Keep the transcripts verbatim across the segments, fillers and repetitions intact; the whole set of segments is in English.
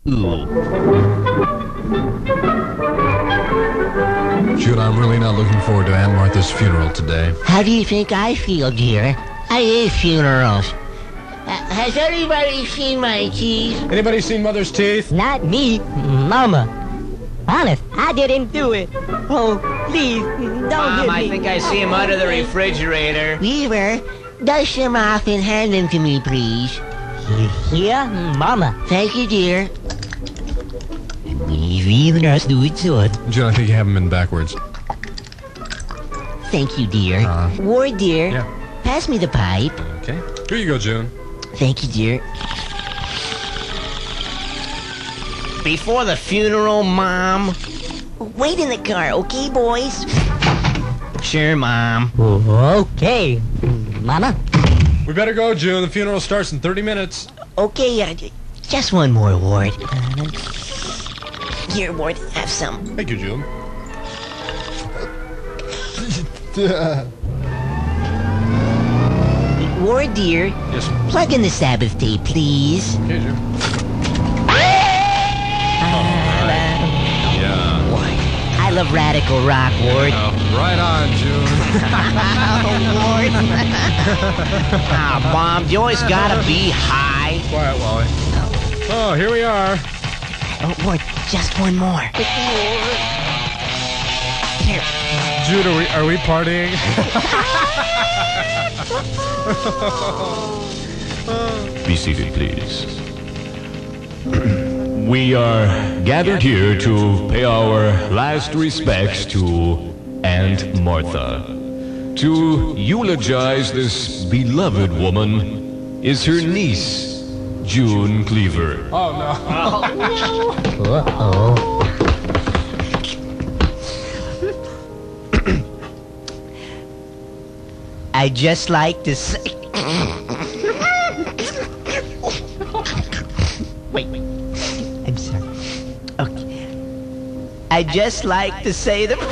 Ooh. June, I'm really not looking forward to Aunt Martha's funeral today. How do you think I feel, dear? I hate funerals. Uh, has anybody seen my teeth? Anybody seen Mother's teeth? Not me, Mama. Honest, I didn't do it. Oh, please, don't Mom, hit I me. think I see him under the refrigerator. Weaver, dust them off and hand them to me, please. Here, Mama. Thank you, dear. Even us do it soon. June, I think you have them in backwards. Thank you, dear. Uh, Ward, dear, yeah. pass me the pipe. Okay. Here you go, June. Thank you, dear. Before the funeral, Mom. Wait in the car, okay, boys? Sure, Mom. Okay, Mama. We better go, June. The funeral starts in thirty minutes. Okay, uh, just one more, Ward. Here, Ward, have some. Thank you, June. Ward, dear, Yes. plug in the Sabbath tape, please. Okay, June. Yeah. Boy, I love radical rock, Ward. Oh, right on, June. Ward. Ah, Mom, you always gotta be high. Quiet, Wally. Oh, here we are. Oh, Ward, just one more. Here. Jude, are we, are we partying? Be seated, please. We are gathered here to pay our last respects to Aunt Martha. To eulogize this beloved woman is her niece, June Cleaver. Oh, no. Uh-oh. I'd just like to say... wait, wait. I'm sorry. Okay. I'd just like to say that...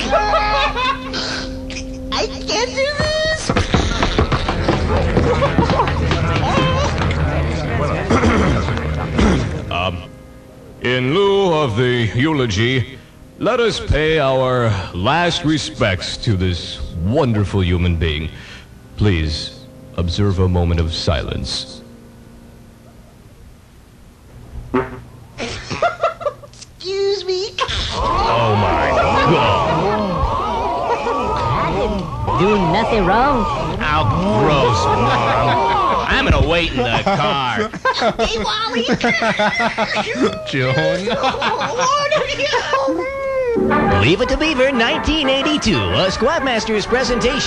I can't do this! Um, in lieu of the eulogy, let us pay our last respects to this wonderful human being. Please observe a moment of silence. Excuse me. Oh my God! Do nothing wrong. How gross, Mom. I'm gonna wait in the car. Hey, Wally. June. Leave It to Beaver nineteen eighty-two, a Squadmasters presentation.